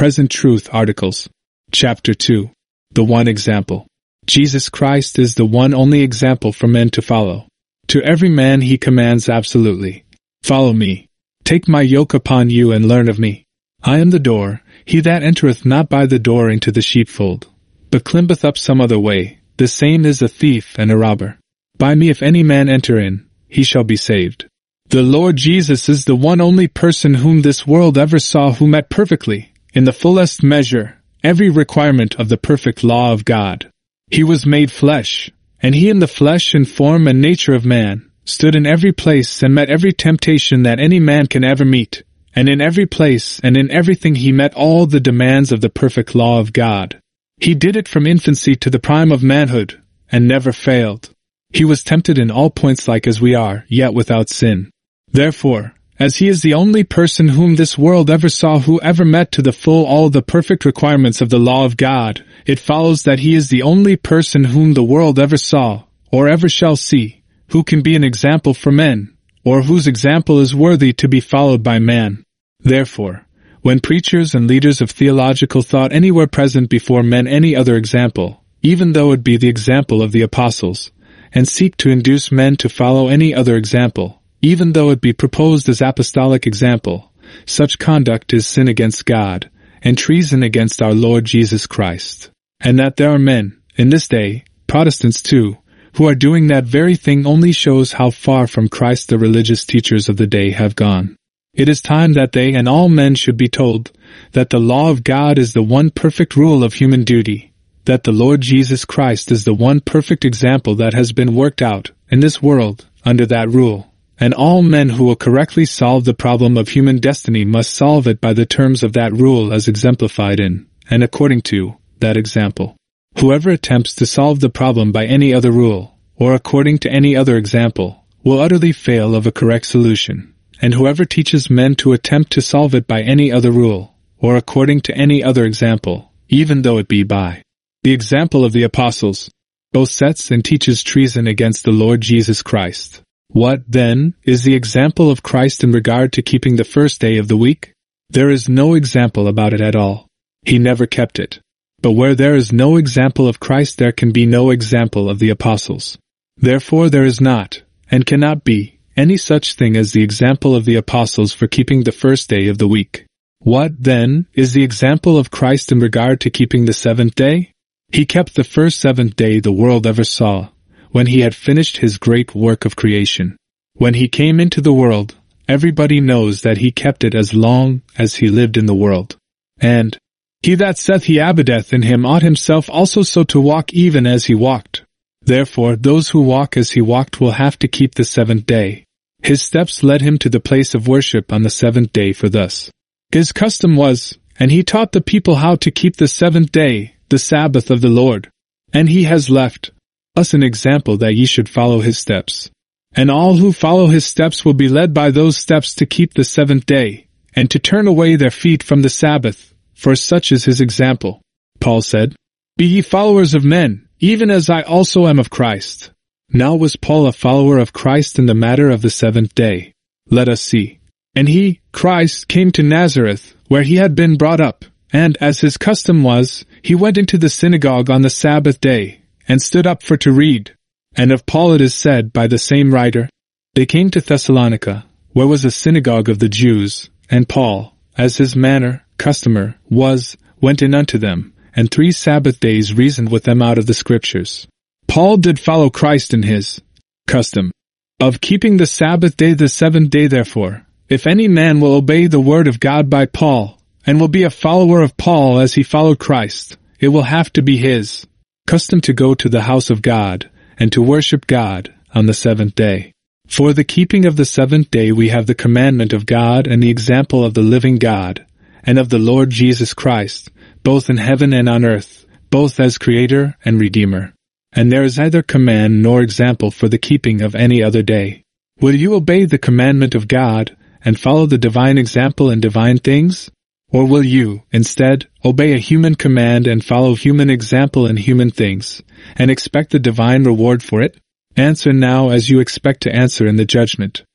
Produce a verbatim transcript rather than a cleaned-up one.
Present Truth Articles. Chapter two. The One Example. Jesus Christ is the one only example for men to follow. To every man he commands absolutely, "Follow me. Take my yoke upon you and learn of me. I am the door. He that entereth not by the door into the sheepfold, but climbeth up some other way, the same is a thief and a robber. By me if any man enter in, he shall be saved." The Lord Jesus is the one only person whom this world ever saw who met perfectly, in the fullest measure, every requirement of the perfect law of God. He was made flesh, and he in the flesh and form and nature of man, stood in every place and met every temptation that any man can ever meet, and in every place and in everything he met all the demands of the perfect law of God. He did it from infancy to the prime of manhood, and never failed. He was tempted in all points like as we are, yet without sin. Therefore, as he is the only person whom this world ever saw who ever met to the full all the perfect requirements of the law of God, it follows that he is the only person whom the world ever saw, or ever shall see, who can be an example for men, or whose example is worthy to be followed by man. Therefore, when preachers and leaders of theological thought anywhere present before men any other example, even though it be the example of the apostles, and seek to induce men to follow any other example, even though it be proposed as apostolic example, such conduct is sin against God, and treason against our Lord Jesus Christ. And that there are men, in this day, Protestants too, who are doing that very thing only shows how far from Christ the religious teachers of the day have gone. It is time that they and all men should be told that the law of God is the one perfect rule of human duty, that the Lord Jesus Christ is the one perfect example that has been worked out in this world under that rule. And all men who will correctly solve the problem of human destiny must solve it by the terms of that rule as exemplified in, and according to, that example. Whoever attempts to solve the problem by any other rule, or according to any other example, will utterly fail of a correct solution, and whoever teaches men to attempt to solve it by any other rule, or according to any other example, even though it be by the example of the apostles, both sets and teaches treason against the Lord Jesus Christ. What, then, is the example of Christ in regard to keeping the first day of the week? There is no example about it at all. He never kept it. But where there is no example of Christ there can be no example of the apostles. Therefore there is not, and cannot be, any such thing as the example of the apostles for keeping the first day of the week. What, then, is the example of Christ in regard to keeping the seventh day? He kept the first seventh day the world ever saw, when he had finished his great work of creation. When he came into the world, everybody knows that he kept it as long as he lived in the world. And, "He that saith he abideth in him ought himself also so to walk even as he walked." Therefore those who walk as he walked will have to keep the seventh day. His steps led him to the place of worship on the seventh day, for thus his custom was, and he taught the people how to keep the seventh day, the Sabbath of the Lord. And he has left us an example that ye should follow his steps. And all who follow his steps will be led by those steps to keep the seventh day, and to turn away their feet from the Sabbath, for such is his example. Paul said, "Be ye followers of men, even as I also am of Christ." Now was Paul a follower of Christ in the matter of the seventh day? Let us see. "And he, Christ, came to Nazareth, where he had been brought up, and, as his custom was, he went into the synagogue on the Sabbath day, and stood up for to read." And of Paul it is said by the same writer, "They came to Thessalonica, where was a synagogue of the Jews, and Paul, as his manner, customer, was, went in unto them, and three Sabbath days reasoned with them out of the Scriptures." Paul did follow Christ in his custom of keeping the Sabbath day the seventh day. Therefore, if any man will obey the word of God by Paul, and will be a follower of Paul as he followed Christ, it will have to be his custom to go to the house of God, and to worship God on the seventh day. For the keeping of the seventh day we have the commandment of God and the example of the living God, and of the Lord Jesus Christ, both in heaven and on earth, both as Creator and Redeemer. And there is neither command nor example for the keeping of any other day. Will you obey the commandment of God, and follow the divine example in divine things? Or will you, instead, obey a human command and follow human example in human things, and expect the divine reward for it? Answer now as you expect to answer in the judgment.